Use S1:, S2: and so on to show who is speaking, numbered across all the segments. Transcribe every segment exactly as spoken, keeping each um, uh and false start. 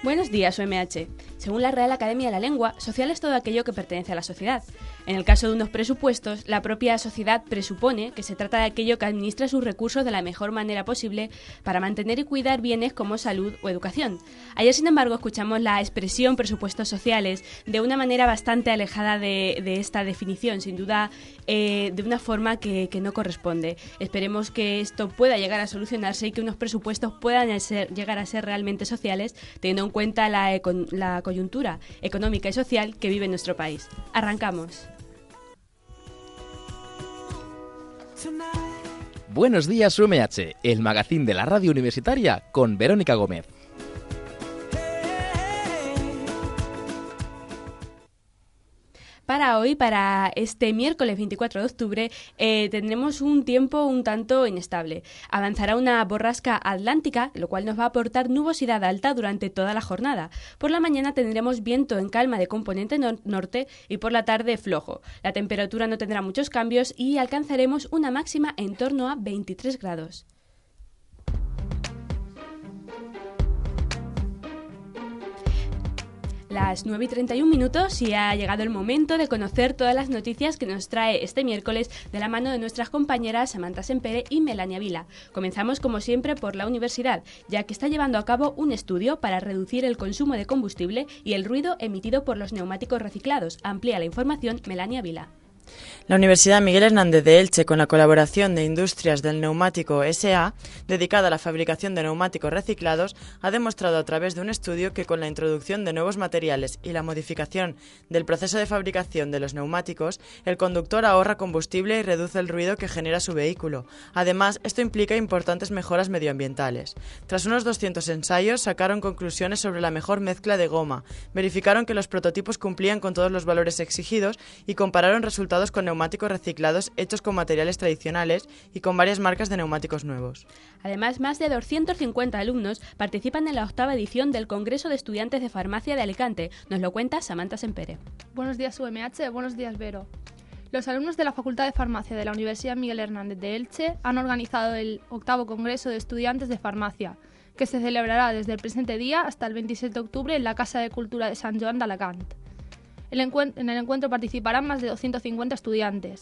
S1: Buenos días, U M H. Según la Real Academia de la Lengua, social es todo aquello que pertenece a la sociedad. En el caso de unos presupuestos, la propia sociedad presupone que se trata de aquello que administra sus recursos de la mejor manera posible para mantener y cuidar bienes como salud o educación. Ayer, sin embargo, escuchamos la expresión presupuestos sociales de una manera bastante alejada de, de esta definición, sin duda eh, de una forma que, que no corresponde. Esperemos que esto pueda llegar a solucionarse y que unos presupuestos puedan ser, llegar a ser realmente sociales, teniendo en cuenta la, econ- la coyuntura económica y social que vive nuestro país. Arrancamos.
S2: Buenos días, U M H, el magazín de la radio universitaria con Verónica Gómez.
S1: Para hoy, para este miércoles veinticuatro de octubre, eh, tendremos un tiempo un tanto inestable. Avanzará una borrasca atlántica, lo cual nos va a aportar nubosidad alta durante toda la jornada. Por la mañana tendremos viento en calma de componente nor- norte y por la tarde flojo. La temperatura no tendrá muchos cambios y alcanzaremos una máxima en torno a veintitrés grados. Las nueve y treinta y un minutos y ha llegado el momento de conocer todas las noticias que nos trae este miércoles de la mano de nuestras compañeras Samantha Sempere y Melania Vila. Comenzamos como siempre por la universidad, ya que está llevando a cabo un estudio para reducir el consumo de combustible y el ruido emitido por los neumáticos reciclados. Amplía la información Melania Vila.
S3: La Universidad Miguel Hernández de Elche, con la colaboración de Industrias del Neumático S A, dedicada a la fabricación de neumáticos reciclados, ha demostrado a través de un estudio que con la introducción de nuevos materiales y la modificación del proceso de fabricación de los neumáticos, el conductor ahorra combustible y reduce el ruido que genera su vehículo. Además, esto implica importantes mejoras medioambientales. Tras unos doscientos ensayos, sacaron conclusiones sobre la mejor mezcla de goma, verificaron que los prototipos cumplían con todos los valores exigidos y compararon resultados con neumáticos reciclados hechos con materiales tradicionales y con varias marcas de neumáticos nuevos.
S1: Además, más de doscientos cincuenta alumnos participan en la octava edición del Congreso de Estudiantes de Farmacia de Alicante. Nos lo cuenta Samantha Sempere.
S4: Buenos días, U M H. Buenos días, Vero. Los alumnos de la Facultad de Farmacia de la Universidad Miguel Hernández de Elche han organizado el octavo Congreso de Estudiantes de Farmacia, que se celebrará desde el presente día hasta el veintisiete de octubre en la Casa de Cultura de Sant Joan de Alacant. El encuent- en el encuentro participarán más de doscientos cincuenta estudiantes.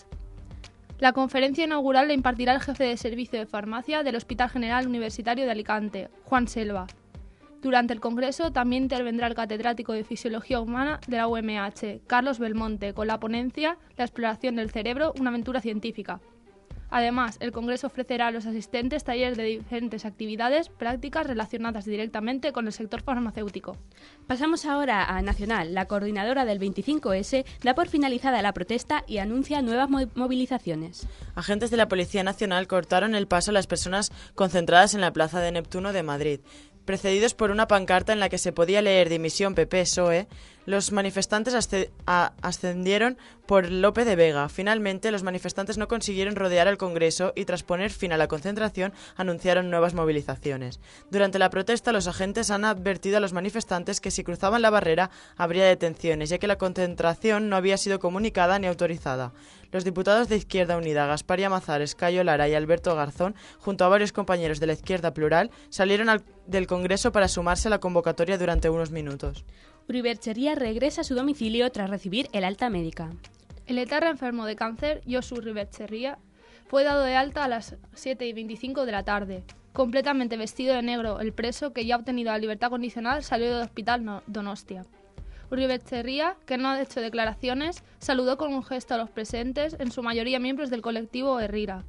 S4: La conferencia inaugural la impartirá el jefe de servicio de farmacia del Hospital General Universitario de Alicante, Juan Selva. Durante el congreso también intervendrá el catedrático de Fisiología Humana de la U M H, Carlos Belmonte, con la ponencia La exploración del cerebro, una aventura científica. Además, el Congreso ofrecerá a los asistentes talleres de diferentes actividades prácticas relacionadas directamente con el sector farmacéutico.
S1: Pasamos ahora a Nacional. La coordinadora del veinticinco ese da por finalizada la protesta y anuncia nuevas mo- movilizaciones.
S3: Agentes de la Policía Nacional cortaron el paso a las personas concentradas en la Plaza de Neptuno de Madrid. Precedidos por una pancarta en la que se podía leer dimisión P P P S O E, los manifestantes asce- a- ascendieron por Lope de Vega. Finalmente, los manifestantes no consiguieron rodear el Congreso y, tras poner fin a la concentración, anunciaron nuevas movilizaciones. Durante la protesta, los agentes han advertido a los manifestantes que si cruzaban la barrera habría detenciones, ya que la concentración no había sido comunicada ni autorizada. Los diputados de Izquierda Unida, Gaspar Llamazares, Cayo Lara y Alberto Garzón, junto a varios compañeros de la Izquierda Plural, salieron al, del Congreso para sumarse a la convocatoria durante unos minutos.
S1: Uribe Etxeria regresa a su domicilio tras recibir el alta médica.
S4: El etarra enfermo de cáncer, Josu Uribe Etxeria, fue dado de alta a las siete y veinticinco de la tarde. Completamente vestido de negro, el preso, que ya ha obtenido la libertad condicional, salió del hospital no- Donostia. Uribe Etxeria, que no ha hecho declaraciones, saludó con un gesto a los presentes, en su mayoría miembros del colectivo Herrira,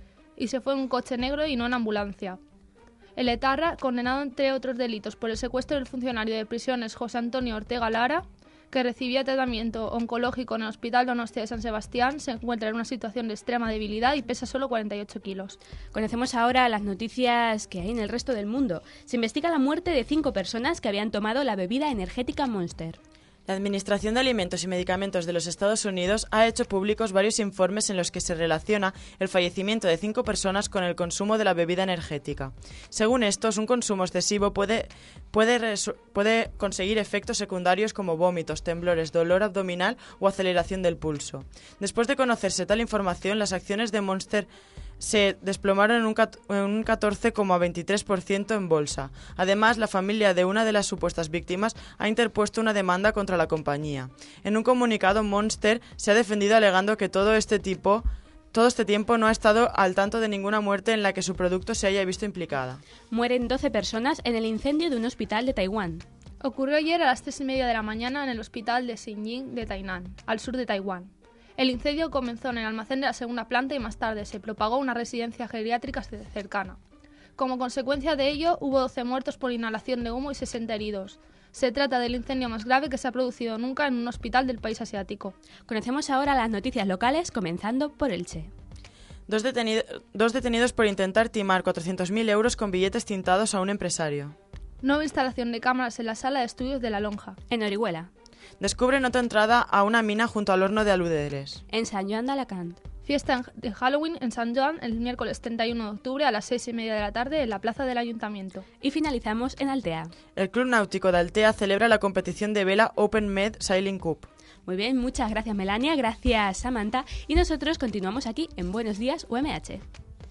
S4: y se fue en un coche negro y no en ambulancia. El etarra, condenado entre otros delitos por el secuestro del funcionario de prisiones José Antonio Ortega Lara, que recibía tratamiento oncológico en el Hospital Donostia de San Sebastián, se encuentra en una situación de extrema debilidad y pesa solo cuarenta y ocho kilos.
S1: Conocemos ahora las noticias que hay en el resto del mundo. Se investiga la muerte de cinco personas que habían tomado la bebida energética Monster.
S3: La Administración de Alimentos y Medicamentos de los Estados Unidos ha hecho públicos varios informes en los que se relaciona el fallecimiento de cinco personas con el consumo de la bebida energética. Según estos, un consumo excesivo puede, puede, resu- puede conseguir efectos secundarios como vómitos, temblores, dolor abdominal o aceleración del pulso. Después de conocerse tal información, las acciones de Monster se desplomaron en un, en un catorce coma veintitrés por ciento en bolsa. Además, la familia de una de las supuestas víctimas ha interpuesto una demanda contra la compañía. En un comunicado, Monster se ha defendido alegando que todo este tipo... Todo este tiempo no ha estado al tanto de ninguna muerte en la que su producto se haya visto implicada.
S1: Mueren doce personas en el incendio de un hospital de Taiwán.
S4: Ocurrió ayer a las tres y media de la mañana en el hospital de Xinjing de Tainan, al sur de Taiwán. El incendio comenzó en el almacén de la segunda planta y más tarde se propagó a una residencia geriátrica cercana. Como consecuencia de ello, hubo doce muertos por inhalación de humo y sesenta heridos. Se trata del incendio más grave que se ha producido nunca en un hospital del país asiático.
S1: Conocemos ahora las noticias locales, comenzando por Elche.
S3: Dos, detenido, dos detenidos por intentar timar cuatrocientos mil euros con billetes tintados a un empresario.
S4: Nueva instalación de cámaras en la sala de estudios de La Lonja.
S1: En Orihuela.
S3: Descubren otra entrada a una mina junto al horno de Aluderes.
S1: En Sant Joan d'Alacant.
S4: Fiesta de Halloween en Sant Joan el miércoles treinta y uno de octubre a las seis y media de la tarde en la plaza del Ayuntamiento.
S1: Y finalizamos en Altea.
S3: El Club Náutico de Altea celebra la competición de vela Open Med Sailing Cup.
S1: Muy bien, muchas gracias Melania, gracias Samantha y nosotros continuamos aquí en Buenos Días U M H.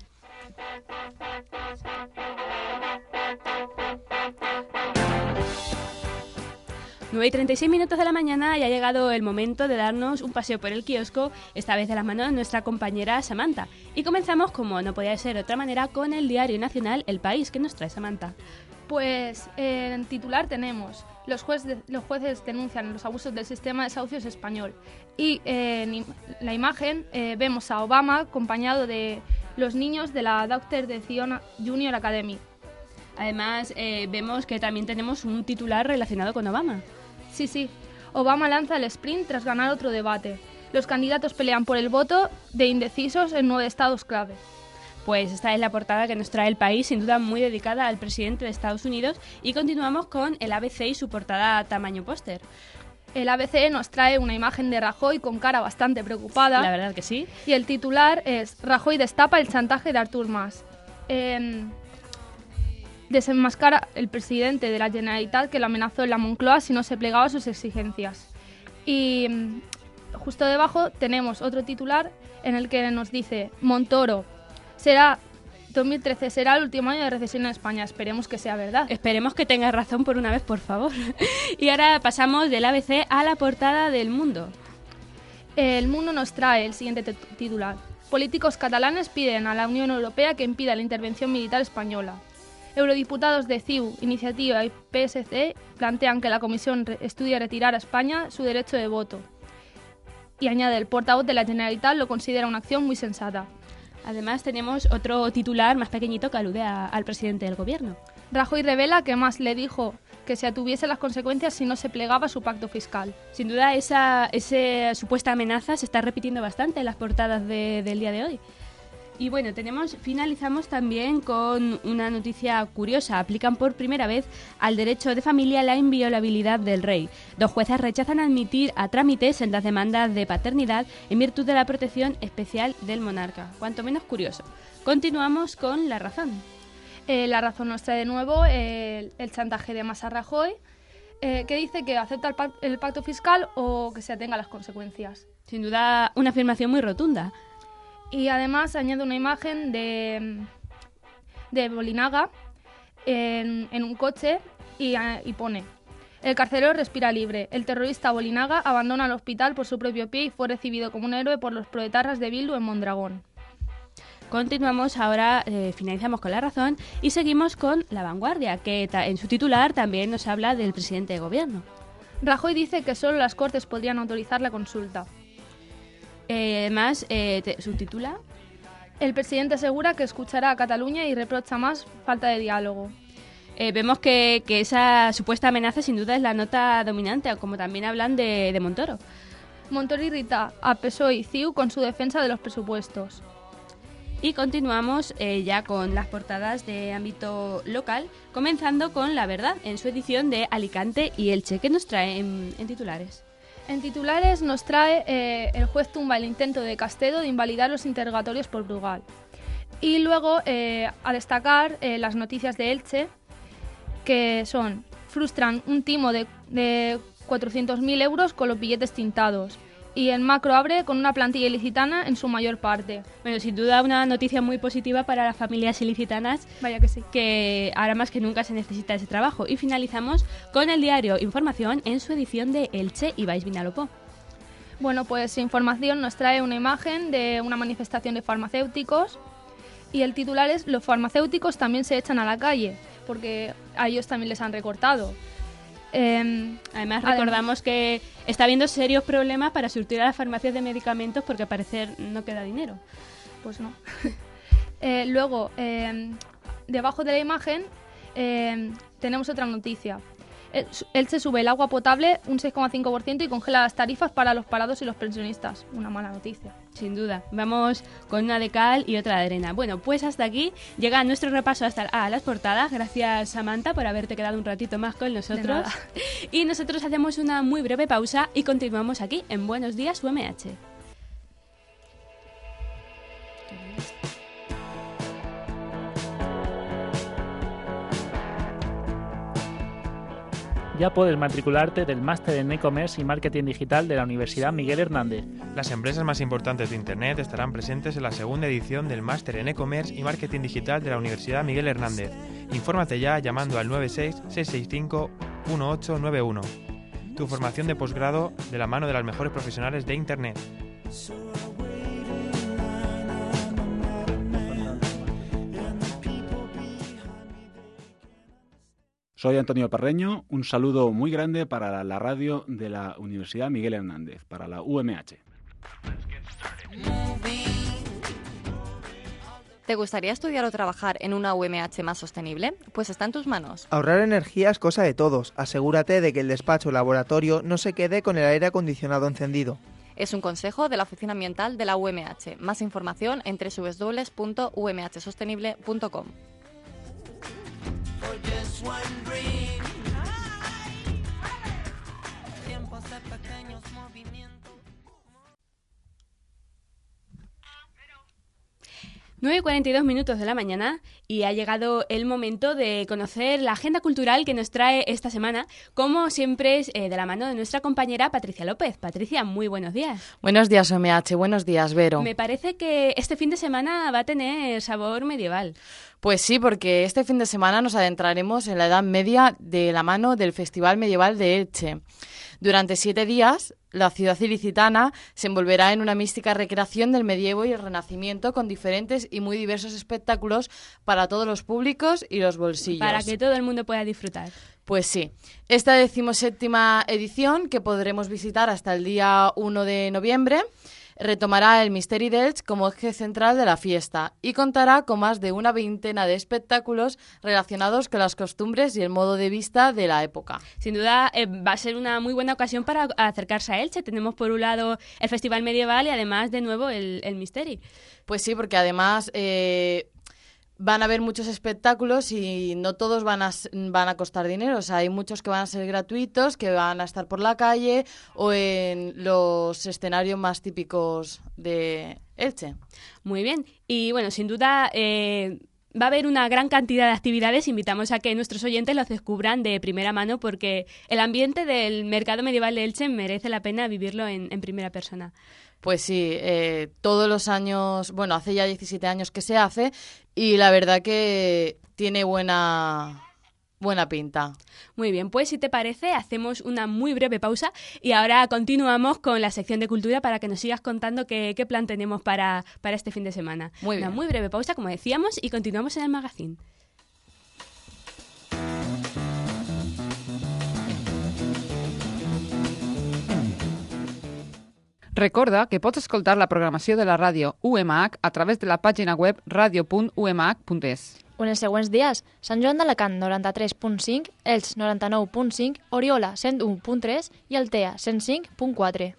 S1: nueve y treinta y seis minutos de la mañana y ha llegado el momento de darnos un paseo por el kiosco, esta vez de las manos de nuestra compañera Samantha. Y comenzamos, como no podía ser de otra manera, con el diario nacional El País. ¿Qué nos trae, Samantha?
S4: Pues eh, en titular tenemos los jueces, los jueces denuncian los abusos del sistema de desahucios español. Y eh, en la imagen eh, vemos a Obama acompañado de los niños de la Doctor de Zion Junior Academy.
S1: Además, eh, vemos que también tenemos un titular relacionado con Obama.
S4: Sí, sí. Obama lanza el sprint tras ganar otro debate. Los candidatos pelean por el voto de indecisos en nueve estados clave.
S1: Pues esta es la portada que nos trae El País, sin duda muy dedicada al presidente de Estados Unidos. Y continuamos con el A B C y su portada tamaño póster.
S4: El A B C nos trae una imagen de Rajoy con cara bastante preocupada.
S1: La verdad que sí.
S4: Y el titular es Rajoy destapa el chantaje de Artur Mas. Eh, desenmascara el presidente de la Generalitat que lo amenazó en la Moncloa si no se plegaba a sus exigencias. Y justo debajo tenemos otro titular en el que nos dice Montoro, será dos mil trece será el último año de recesión en España. Esperemos que sea verdad.
S1: Esperemos que tengas razón por una vez, por favor. Y ahora pasamos del A B C a la portada del Mundo.
S4: El Mundo nos trae el siguiente titular. Políticos catalanes piden a la Unión Europea que impida la intervención militar española. Eurodiputados de C I U, Iniciativa y P S C plantean que la Comisión estudie retirar a España su derecho de voto. Y añade, el portavoz de la Generalitat lo considera una acción muy sensata.
S1: Además tenemos otro titular más pequeñito que alude a, al presidente del gobierno.
S4: Rajoy revela que Mas le dijo que se atuviese las consecuencias si no se plegaba a su pacto fiscal.
S1: Sin duda esa, esa supuesta amenaza se está repitiendo bastante en las portadas de, del día de hoy. Y bueno, tenemos, finalizamos también con una noticia curiosa. Aplican por primera vez al derecho de familia la inviolabilidad del rey. Dos jueces rechazan admitir a trámites en las demandas de paternidad en virtud de la protección especial del monarca. Cuanto menos curioso. Continuamos con La Razón.
S4: Eh, la Razón nos trae de nuevo eh, el chantaje de Mas a Rajoy, eh, que dice que acepta el, pac- el pacto fiscal o que se atenga a las consecuencias.
S1: Sin duda, una afirmación muy rotunda.
S4: Y además añade una imagen de, de Bolinaga en, en un coche y, y pone: el carcelero respira libre. El terrorista Bolinaga abandona el hospital por su propio pie y fue recibido como un héroe por los proetarras de Bildu en Mondragón.
S1: Continuamos ahora, eh, finalizamos con La Razón y seguimos con La Vanguardia, que ta- en su titular también nos habla del presidente de gobierno.
S4: Rajoy dice que solo las Cortes podrían autorizar la consulta.
S1: Eh, además, eh, te- subtitula...
S4: El presidente asegura que escuchará a Cataluña y reprocha más falta de diálogo.
S1: Eh, vemos que, que esa supuesta amenaza sin duda es la nota dominante, como también hablan de, de Montoro.
S4: Montoro irrita a P S O E y C I U con su defensa de los presupuestos.
S1: Y continuamos eh, ya con las portadas de ámbito local, comenzando con La Verdad, en su edición de Alicante y Elche. ¿Qué nos trae en, en titulares?
S4: En titulares nos trae eh, el juez tumba el intento de Castedo de invalidar los interrogatorios por Brugal. Y luego eh, a destacar eh, las noticias de Elche, que son: frustran un timo de, de cuatrocientos mil euros con los billetes tintados. y el macro abre con una plantilla ilicitana en su mayor parte.
S1: Bueno, sin duda una noticia muy positiva para las familias ilicitanas.
S4: Vaya que sí.
S1: Que ahora más que nunca se necesita ese trabajo. Y finalizamos con el diario Información en su edición de Elche y Baix Vinalopó.
S4: Bueno, pues Información nos trae una imagen de una manifestación de farmacéuticos y el titular es: los farmacéuticos también se echan a la calle, porque a ellos también les han recortado. Eh,
S1: además recordamos además, que está habiendo serios problemas para surtir a las farmacias de medicamentos porque al parecer no queda dinero.
S4: Pues no. eh, luego, eh, debajo de la imagen eh, tenemos otra noticia. Elche sube el agua potable un seis coma cinco por ciento y congela las tarifas para los parados y los pensionistas. Una mala noticia.
S1: Sin duda. Vamos con una de cal y otra de arena. Bueno, pues hasta aquí llega nuestro repaso hasta a las portadas. Gracias, Samantha, por haberte quedado un ratito más con nosotros. Y nosotros hacemos una muy breve pausa y continuamos aquí en Buenos Días U M H.
S5: Ya puedes matricularte del máster en e-commerce y marketing digital de la Universidad Miguel Hernández.
S6: Las empresas más importantes de Internet estarán presentes en la segunda edición del máster en e-commerce y marketing digital de la Universidad Miguel Hernández. Infórmate ya llamando al nueve seis seis seis cinco uno ocho nueve uno. Tu formación de posgrado de la mano de las mejores profesionales de Internet.
S7: Soy Antonio Parreño, un saludo muy grande para la radio de la Universidad Miguel Hernández, para la U M H.
S8: ¿Te gustaría estudiar o trabajar en una U M H más sostenible? Pues está en tus manos.
S9: Ahorrar energía es cosa de todos. Asegúrate de que el despacho o laboratorio no se quede con el aire acondicionado encendido.
S8: Es un consejo de la Oficina Ambiental de la U M H. Más información en doble u doble u doble u punto u m h sostenible punto com.
S1: nueve y cuarenta y dos minutos de la mañana y ha llegado el momento de conocer la agenda cultural que nos trae esta semana, como siempre es eh, de la mano de nuestra compañera Patricia López. Patricia, muy buenos días.
S3: Buenos días, U M H. Buenos días, Vero.
S1: Me parece que este fin de semana va a tener sabor medieval.
S3: Pues sí, porque este fin de semana nos adentraremos en la Edad Media de la mano del Festival Medieval de Elche. Durante siete días, la ciudad ilicitana se envolverá en una mística recreación del medievo y el renacimiento con diferentes y muy diversos espectáculos para todos los públicos y los bolsillos.
S1: Para que todo el mundo pueda disfrutar.
S3: Pues sí. Esta decimoséptima edición, que podremos visitar hasta el día uno de noviembre, retomará el Misteri d'Elx como eje central de la fiesta y contará con más de una veintena de espectáculos relacionados con las costumbres y el modo de vista de la época.
S1: Sin duda eh, va a ser una muy buena ocasión para acercarse a Elche. Tenemos por un lado el Festival Medieval y además de nuevo el, el Misteri.
S3: Pues sí, porque además Eh, van a haber muchos espectáculos y no todos van a, van a costar dinero. O sea, hay muchos que van a ser gratuitos, que van a estar por la calle o en los escenarios más típicos de Elche.
S1: Muy bien. Y bueno, sin duda eh, va a haber una gran cantidad de actividades. Invitamos a que nuestros oyentes los descubran de primera mano porque el ambiente del mercado medieval de Elche merece la pena vivirlo en, en primera persona.
S3: Pues sí, eh, todos los años, bueno, hace ya diecisiete años que se hace y la verdad que tiene buena, buena pinta.
S1: Muy bien, pues si te parece, hacemos una muy breve pausa y ahora continuamos con la sección de cultura para que nos sigas contando qué, qué plan tenemos para, para este fin de semana.
S3: Muy bien.
S1: Una muy breve pausa, como decíamos, y continuamos en el magazine.
S10: Recorda que pots escoltar la programació de la ràdio U M H a través de la pàgina web radio punt u m h punt es.
S11: O en els següents dies, Sant Joan d'Alacant noranta-tres punt cinc, Elx noranta-nou punt cinc, Oriola cent u punt tres i Altea cent cinc punt quatre.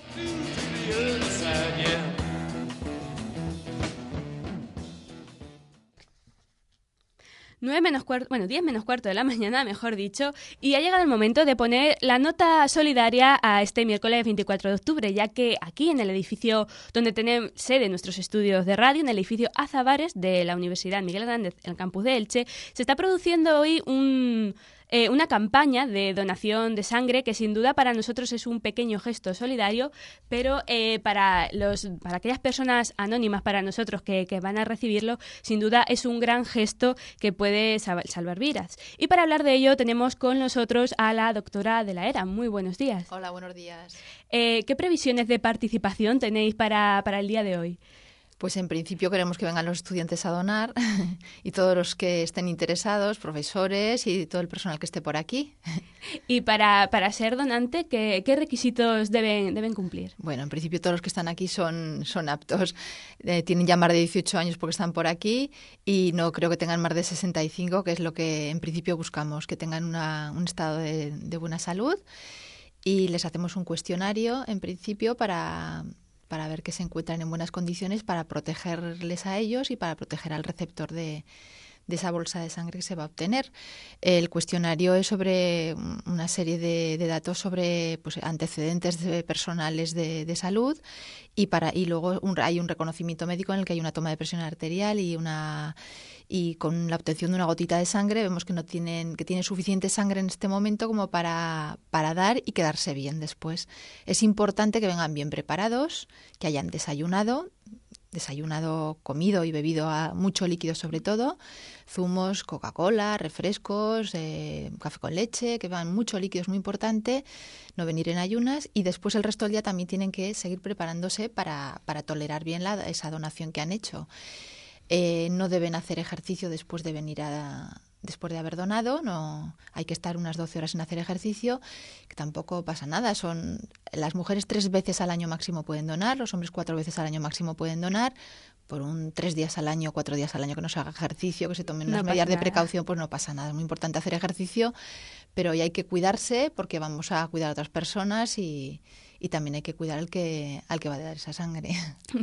S1: nueve menos cuarto, bueno, diez menos cuarto de la mañana, mejor dicho, y ha llegado el momento de poner la nota solidaria a este miércoles veinticuatro de octubre, ya que aquí en el edificio donde tenemos sede nuestros estudios de radio, en el edificio Azabares de la Universidad Miguel Hernández, en el campus de Elche, se está produciendo hoy un eh, una campaña de donación de sangre que sin duda para nosotros es un pequeño gesto solidario, pero eh, para, los, para aquellas personas anónimas, para nosotros que, que van a recibirlo, sin duda es un gran gesto que puede sal- salvar vidas. Y para hablar de ello tenemos con nosotros a la doctora de la ERA. Muy buenos días.
S12: Hola, buenos días.
S1: Eh, ¿Qué previsiones de participación tenéis para, para el día de hoy?
S12: Pues en principio queremos que vengan los estudiantes a donar y todos los que estén interesados, profesores y todo el personal que esté por aquí.
S1: Y para, para ser donante, ¿qué, qué requisitos deben, deben cumplir?
S12: Bueno, en principio todos los que están aquí son, son aptos. Eh, tienen ya más de dieciocho años porque están por aquí y no creo que tengan más de sesenta y cinco, que es lo que en principio buscamos, que tengan una, un estado de, de buena salud. Y les hacemos un cuestionario, en principio, para... para ver que se encuentran en buenas condiciones, para protegerles a ellos y para proteger al receptor de, de esa bolsa de sangre que se va a obtener. El cuestionario es sobre una serie de, de datos sobre pues, antecedentes de personales de, de salud y para y luego un, hay un reconocimiento médico en el que hay una toma de presión arterial y una y con la obtención de una gotita de sangre vemos que no tienen que tienen suficiente sangre en este momento como para para dar y quedarse bien después. Es importante que vengan bien preparados, que hayan desayunado, desayunado, comido y bebido a mucho líquido sobre todo, zumos, Coca-Cola, refrescos, eh, café con leche, que beban mucho líquido, es muy importante, no venir en ayunas y después el resto del día también tienen que seguir preparándose para, para tolerar bien la, esa donación que han hecho. Eh, no deben hacer ejercicio después de venir a... después de haber donado, no hay que estar unas doce horas sin hacer ejercicio, que tampoco pasa nada. Son las mujeres tres veces al año máximo pueden donar, los hombres cuatro veces al año máximo pueden donar. Por un tres días al año, cuatro días al año que no se haga ejercicio, que se tomen unas
S1: No
S12: medidas
S1: pasa
S12: de
S1: nada.
S12: precaución, pues no pasa nada. Es muy importante hacer ejercicio, pero hoy hay que cuidarse porque vamos a cuidar a otras personas y, y también hay que cuidar al que, al que va a dar esa sangre.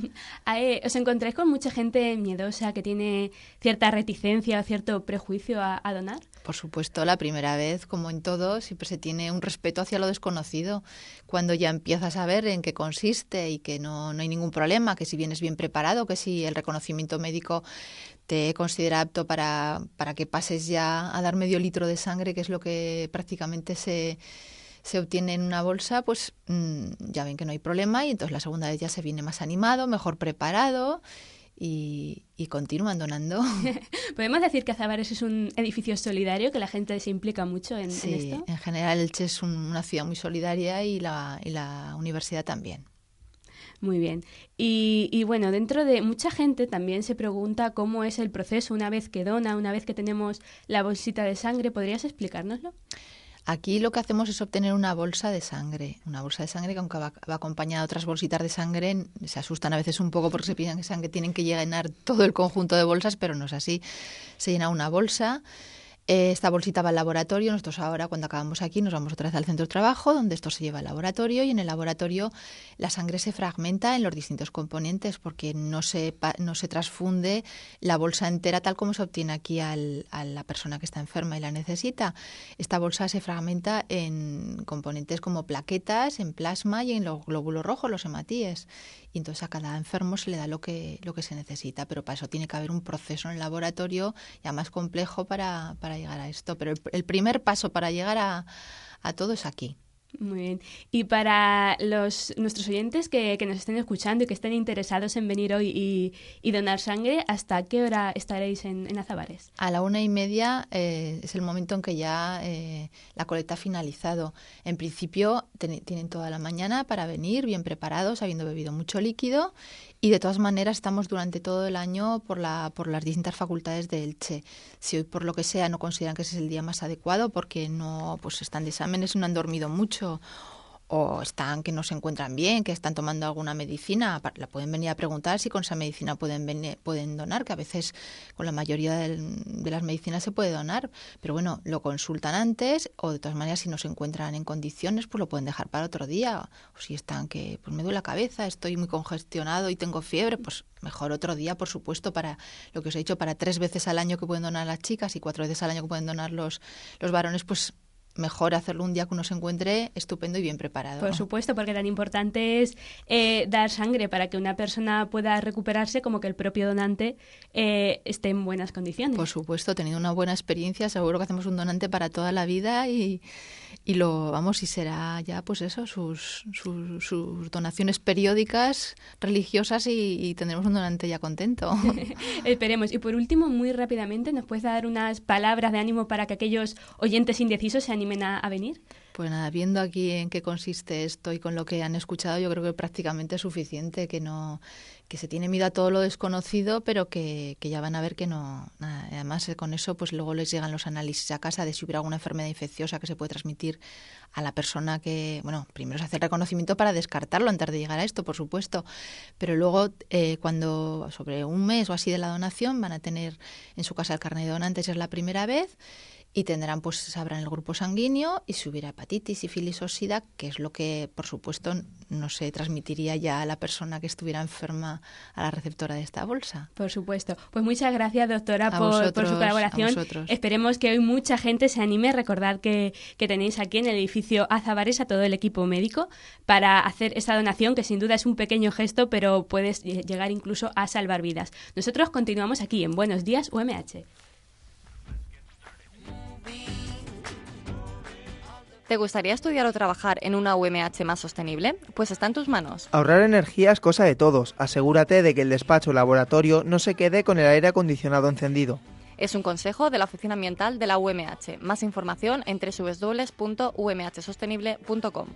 S1: Eh, ¿Os encontráis con mucha gente miedosa que tiene cierta reticencia o cierto prejuicio a, a donar?
S12: Por supuesto, la primera vez, como en todo, siempre se tiene un respeto hacia lo desconocido. Cuando ya empiezas a ver en qué consiste y que no, no hay ningún problema, que si vienes bien preparado, que si el reconocimiento médico te considera apto para, para que pases ya a dar medio litro de sangre, que es lo que prácticamente se... se obtiene en una bolsa, pues mmm, ya ven que no hay problema y entonces la segunda vez ya se viene más animado, mejor preparado y, y continúan donando.
S1: ¿Podemos decir que Azabares es un edificio solidario, que la gente se implica mucho en,
S12: sí,
S1: en esto?
S12: En general Elche es un, una ciudad muy solidaria y la, y la universidad también.
S1: Muy bien. Y, y bueno, dentro de mucha gente también se pregunta cómo es el proceso una vez que dona, una vez que tenemos la bolsita de sangre. ¿Podrías explicárnoslo?
S12: Aquí lo que hacemos es obtener una bolsa de sangre, una bolsa de sangre que aunque va, va acompañada de otras bolsitas de sangre, se asustan a veces un poco porque se piensan que sangre tienen que llenar todo el conjunto de bolsas, pero no es así. Se llena una bolsa. Esta bolsita va al laboratorio. Nosotros ahora, cuando acabamos aquí, nos vamos otra vez al centro de trabajo, donde esto se lleva al laboratorio y en el laboratorio la sangre se fragmenta en los distintos componentes porque no se, no se transfunde la bolsa entera tal como se obtiene aquí al, a la persona que está enferma y la necesita. Esta bolsa se fragmenta en componentes como plaquetas, en plasma y en los glóbulos rojos, los hematíes. Y entonces a cada enfermo se le da lo que, lo que se necesita, pero para eso tiene que haber un proceso en el laboratorio ya más complejo para, para llegar a esto. Pero el, el primer paso para llegar a, a todo es aquí.
S1: Muy bien. Y para los nuestros oyentes que, que nos estén escuchando y que estén interesados en venir hoy y, y donar sangre, ¿hasta qué hora estaréis en, en Azabares?
S12: A la una y media eh, es el momento en que ya eh, la colecta ha finalizado. En principio ten, tienen toda la mañana para venir bien preparados, habiendo bebido mucho líquido. Y de todas maneras estamos durante todo el año por, la, por las distintas facultades de Elche. Si hoy por lo que sea no consideran que ese es el día más adecuado porque no pues están de exámenes y no han dormido mucho o están que no se encuentran bien, que están tomando alguna medicina, la pueden venir a preguntar si con esa medicina pueden venir, pueden donar, que a veces con la mayoría del, de las medicinas se puede donar, pero bueno, lo consultan antes o de todas maneras si no se encuentran en condiciones pues lo pueden dejar para otro día, o si están que pues me duele la cabeza, estoy muy congestionado y tengo fiebre, pues mejor otro día, por supuesto, para lo que os he dicho, para tres veces al año que pueden donar las chicas y cuatro veces al año que pueden donar los, los varones, pues mejor hacerlo un día que uno se encuentre estupendo y bien preparado.
S1: Por supuesto, porque tan importante es eh, dar sangre para que una persona pueda recuperarse como que el propio donante eh, esté en buenas condiciones.
S12: Por supuesto, teniendo una buena experiencia, seguro que hacemos un donante para toda la vida y, y lo vamos y será ya pues eso, sus, sus, sus donaciones periódicas, religiosas y, y tendremos un donante ya contento.
S1: Esperemos. Y por último, muy rápidamente, ¿nos puedes dar unas palabras de ánimo para que aquellos oyentes indecisos se animen a, a venir?
S12: Pues nada, viendo aquí en qué consiste esto y con lo que han escuchado, yo creo que prácticamente es suficiente, que no que se tiene miedo a todo lo desconocido, pero que, que ya van a ver que no. Nada, además, eh, con eso, pues luego les llegan los análisis a casa de si hubiera alguna enfermedad infecciosa que se puede transmitir a la persona que, bueno, primero se hace el reconocimiento para descartarlo antes de llegar a esto, por supuesto, pero luego eh, cuando sobre un mes o así de la donación van a tener en su casa el carnet de donante, si es la primera vez, y tendrán, pues sabrán el grupo sanguíneo y si hubiera hepatitis, sífilis o sida, que es lo que, por supuesto, no se transmitiría ya a la persona que estuviera enferma a la receptora de esta bolsa.
S1: Por supuesto. Pues muchas gracias, doctora,
S12: a
S1: por,
S12: vosotros,
S1: por su colaboración.
S12: a vosotros.
S1: Esperemos que hoy mucha gente se anime. Recordad que, que tenéis aquí en el edificio Azabares a todo el equipo médico para hacer esta donación, que sin duda es un pequeño gesto, pero puedes llegar incluso a salvar vidas. Nosotros continuamos aquí en Buenos Días U M H.
S8: ¿Te gustaría estudiar o trabajar en una U M H más sostenible? Pues está en tus manos.
S9: Ahorrar energía es cosa de todos. Asegúrate de que el despacho o laboratorio no se quede con el aire acondicionado encendido.
S8: Es un consejo de la Oficina Ambiental de la U M H. Más información en doble u doble u doble u punto u m h sostenible punto com.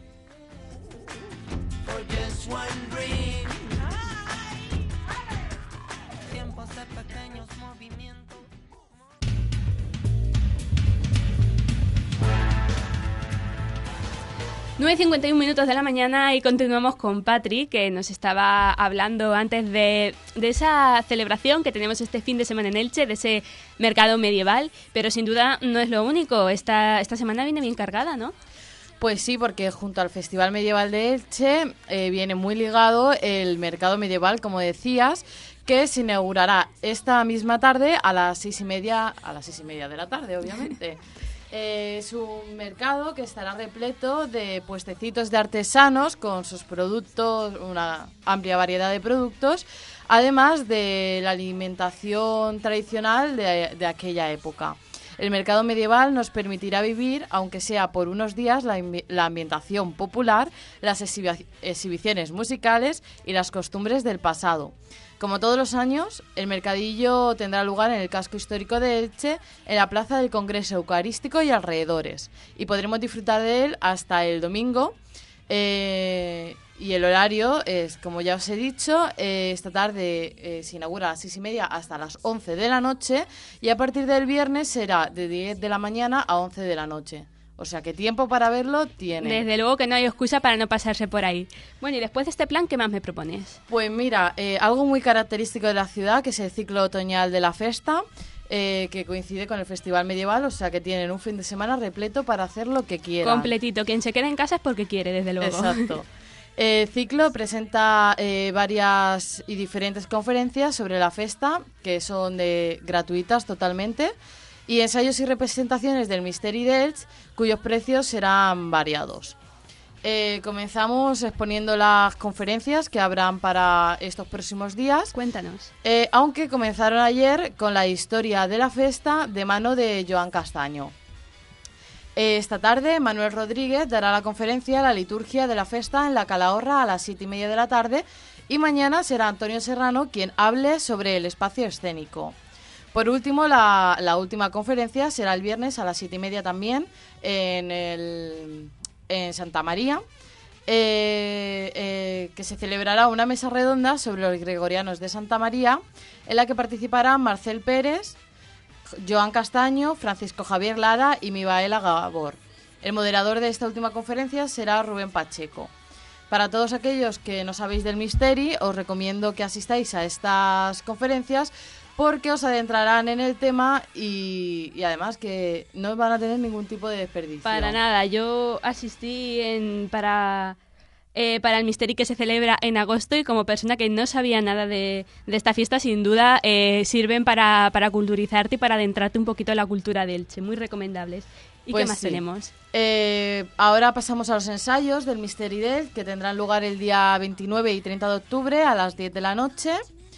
S1: nueve y cincuenta y uno minutos de la mañana y continuamos con Patri, que nos estaba hablando antes de, de esa celebración que tenemos este fin de semana en Elche, de ese mercado medieval, pero sin duda no es lo único. Esta, esta semana viene bien cargada, ¿no?
S13: Pues sí, porque junto al Festival Medieval de Elche eh, viene muy ligado el mercado medieval, como decías, que se inaugurará esta misma tarde a las seis y media, a las seis y media de la tarde, obviamente. Eh, es un mercado que estará repleto de puestecitos de artesanos con sus productos, una amplia variedad de productos, además de la alimentación tradicional de, de aquella época. El mercado medieval nos permitirá vivir, aunque sea por unos días, la, la ambientación popular, las exhibi- exhibiciones musicales y las costumbres del pasado. Como todos los años, el mercadillo tendrá lugar en el casco histórico de Elche, en la Plaza del Congreso Eucarístico y alrededores, y podremos disfrutar de él hasta el domingo. Eh, y el horario es, como ya os he dicho, eh, esta tarde eh, se inaugura a las seis y media hasta las once de la noche, y a partir del viernes será de diez de la mañana a once de la noche. O sea, que tiempo para verlo tiene.
S1: Desde luego que no hay excusa para no pasarse por ahí. Bueno, y después de este plan, ¿qué más me propones?
S13: Pues mira, eh, algo muy característico de la ciudad, que es el ciclo otoñal de la festa, eh, que coincide con el Festival Medieval, o sea que tienen un fin de semana repleto para hacer lo que quieran.
S1: Completito. Quien se queda en casa es porque quiere, desde luego.
S13: Exacto. El ciclo presenta eh, varias y diferentes conferencias sobre la festa, que son de gratuitas totalmente, y ensayos y representaciones del Misteri de Elche, cuyos precios serán variados. Eh, comenzamos exponiendo las conferencias que habrán para estos próximos días.
S1: Cuéntanos.
S13: Eh, aunque comenzaron ayer con la historia de la festa de mano de Joan Castaño. Eh, esta tarde, Manuel Rodríguez dará la conferencia La liturgia de la festa en la Calahorra a las siete y media de la tarde, y mañana será Antonio Serrano quien hable sobre el espacio escénico. Por último, la, la última conferencia será el viernes a las siete y media también en, el, en Santa María, eh, eh, que se celebrará una mesa redonda sobre los gregorianos de Santa María, en la que participarán Marcel Pérez, Joan Castaño, Francisco Javier Lara y Mibaela Gabor. El moderador de esta última conferencia será Rubén Pacheco. Para todos aquellos que no sabéis del Misteri, os recomiendo que asistáis a estas conferencias, porque os adentrarán en el tema y, y además que no van a tener ningún tipo de desperdicio.
S1: Para nada, yo asistí en, para, eh, para el Misteri que se celebra en agosto, y como persona que no sabía nada de, de esta fiesta, sin duda eh, sirven para, para culturizarte y para adentrarte un poquito en la cultura de Elche, muy recomendables. ¿Y
S13: Pues
S1: qué más
S13: sí.
S1: tenemos?
S13: Eh, ahora pasamos a los ensayos del Mystery Day, que tendrán lugar el día veintinueve y treinta de octubre a las diez de la noche.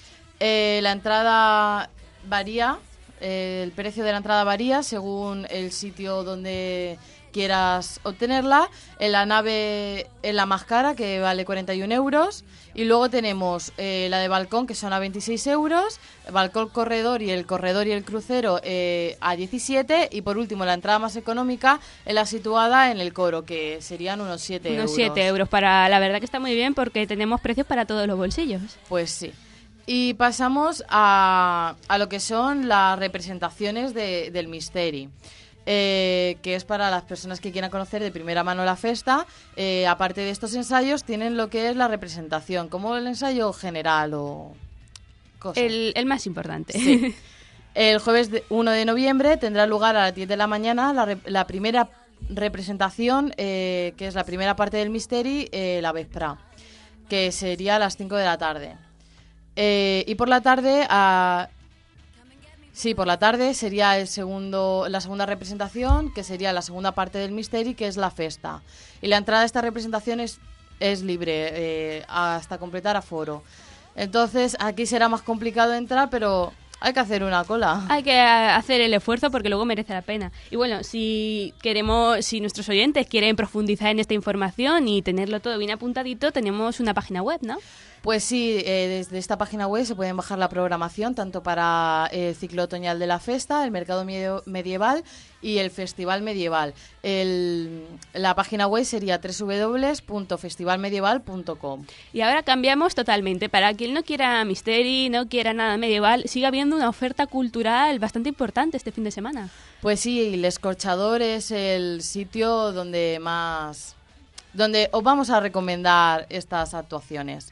S13: Eh, la entrada varía, eh, el precio de la entrada varía según el sitio donde quieras obtenerla. En la nave es la más cara, que vale cuarenta y un euros. Y luego tenemos eh, la de balcón, que son a veintiséis euros. El balcón corredor y el corredor y el crucero eh, a diecisiete. Y por último, la entrada más económica es la situada en el coro, que serían unos siete euros.
S1: Unos siete euros. Para, la verdad que está muy bien porque tenemos precios para todos los bolsillos.
S13: Pues sí. Y pasamos a, a lo que son las representaciones de, del Misteri. Eh, que es para las personas que quieran conocer de primera mano la festa. Eh, aparte de estos ensayos, tienen lo que es la representación, como el ensayo general o cosas.
S1: El, el más importante.
S13: Sí. El jueves de- uno de noviembre tendrá lugar a las diez de la mañana la, re- la primera representación, eh, que es la primera parte del Misteri, eh, la Vespra, que sería a las cinco de la tarde. Eh, y por la tarde... a Sí, por la tarde sería el segundo, la segunda representación, que sería la segunda parte del Misteri, que es la festa. Y la entrada a esta representación es, es libre, eh, hasta completar aforo. Entonces, aquí será más complicado entrar, pero hay que hacer una cola.
S1: Hay que hacer el esfuerzo porque luego merece la pena. Y bueno, si queremos, si nuestros oyentes quieren profundizar en esta información y tenerlo todo bien apuntadito, tenemos una página web, ¿no?
S13: Pues sí, eh, desde esta página web se pueden bajar la programación tanto para el ciclo otoñal de la festa, el mercado medio- medieval y el festival medieval. El, la página web sería doble u doble u doble u punto festival medieval punto com.
S1: Y ahora cambiamos totalmente. Para quien no quiera Misteri, no quiera nada medieval, sigue habiendo una oferta cultural bastante importante este fin de semana.
S13: Pues sí, el Escorchador es el sitio donde más, donde os vamos a recomendar estas actuaciones.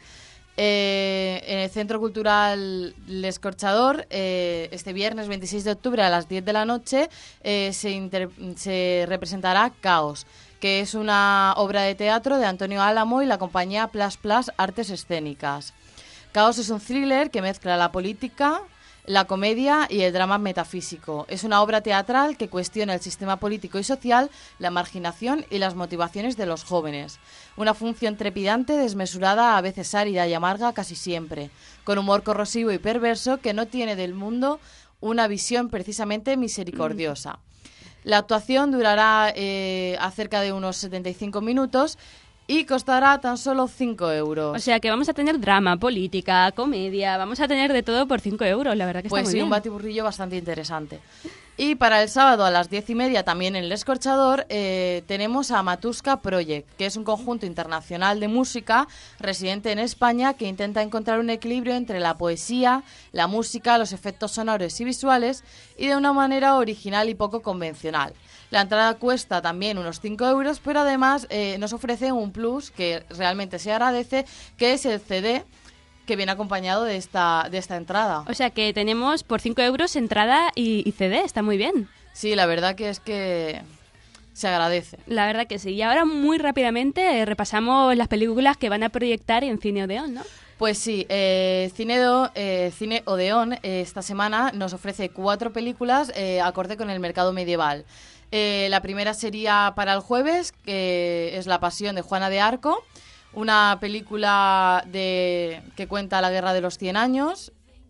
S13: Eh, en el Centro Cultural El Escorchador, eh, este viernes veintiséis de octubre a las diez de la noche, eh, se, inter- se representará Caos, que es una obra de teatro de Antonio Álamo y la compañía Plas Plas Artes Escénicas. Caos es un thriller que mezcla la política, la comedia y el drama metafísico. Es una obra teatral que cuestiona el sistema político y social, la marginación y las motivaciones de los jóvenes. Una función trepidante, desmesurada, a veces árida y amarga casi siempre, con humor corrosivo y perverso que no tiene del mundo una visión precisamente misericordiosa. La actuación durará eh, acerca de unos setenta y cinco minutos y costará tan solo cinco euros.
S1: O sea que vamos a tener drama, política, comedia, vamos a tener de todo por cinco euros, la verdad que
S13: Pues
S1: está muy
S13: sí,
S1: bien.
S13: un batiburrillo bastante interesante. Y para el sábado a las diez y media, también en El Escorchador, eh, tenemos a Matuska Project, que es un conjunto internacional de música residente en España que intenta encontrar un equilibrio entre la poesía, la música, los efectos sonoros y visuales, y de una manera original y poco convencional. La entrada cuesta también unos cinco euros, pero además eh, nos ofrece un plus que realmente se agradece, que es el C D que viene acompañado de esta, de esta entrada.
S1: O sea que tenemos por cinco euros entrada y, y C D, está muy bien.
S13: Sí, la verdad que es que se agradece.
S1: La verdad que sí. Y ahora muy rápidamente eh, repasamos las películas que van a proyectar en Cine Odeón, ¿no?
S13: Pues sí, eh, Cine, Do- eh, Cine Odeón eh, esta semana nos ofrece cuatro películas eh, acorde con el mercado medieval. Eh, la primera sería para el jueves, que es La Pasión de Juana de Arco, una película de, que cuenta la Guerra de los Cien Años.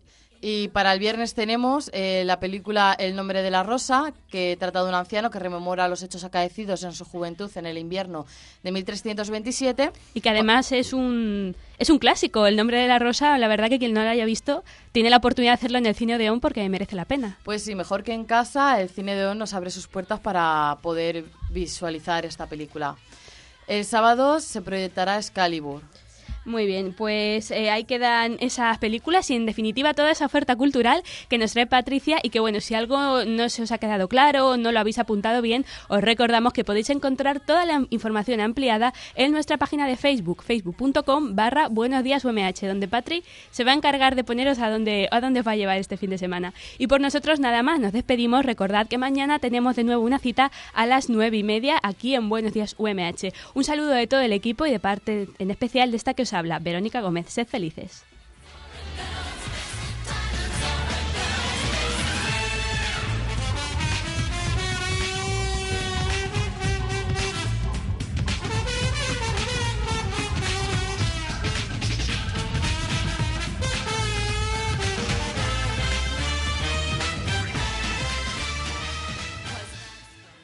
S13: Y para el viernes tenemos eh, la película El nombre de la rosa, que trata de un anciano que rememora los hechos acaecidos en su juventud en el invierno de mil trescientos veintisiete.
S1: Y que además es un es un clásico, El nombre de la rosa, la verdad que quien no lo haya visto tiene la oportunidad de hacerlo en el Cine Odeón porque merece la pena.
S13: Pues sí, mejor que en casa, el Cine Odeón nos abre sus puertas para poder visualizar esta película. El sábado se proyectará Excalibur.
S1: Muy bien, pues eh, ahí quedan esas películas y en definitiva toda esa oferta cultural que nos trae Patricia y que bueno, si algo no se os ha quedado claro o no lo habéis apuntado bien, os recordamos que podéis encontrar toda la información ampliada en nuestra página de Facebook, facebook.com barra buenos días UMH, donde Patri se va a encargar de poneros a dónde, a dónde os va a llevar este fin de semana. Y por nosotros nada más, nos despedimos, recordad que mañana tenemos de nuevo una cita a las nueve y media aquí en Buenos Días U M H. Un saludo de todo el equipo y de parte en especial de esta que os habla, Verónica Gómez. Sed felices.